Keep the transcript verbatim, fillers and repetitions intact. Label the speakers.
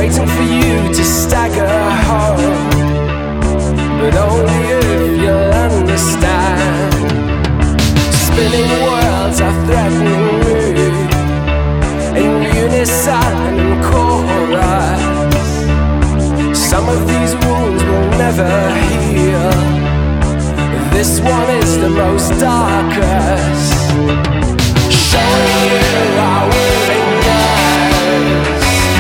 Speaker 1: waiting for you to stagger home, but only if you'll understand. Spinning worlds are threatening me in unison and chorus. Some of these wounds will never heal. This one is the most darkest. Showing you how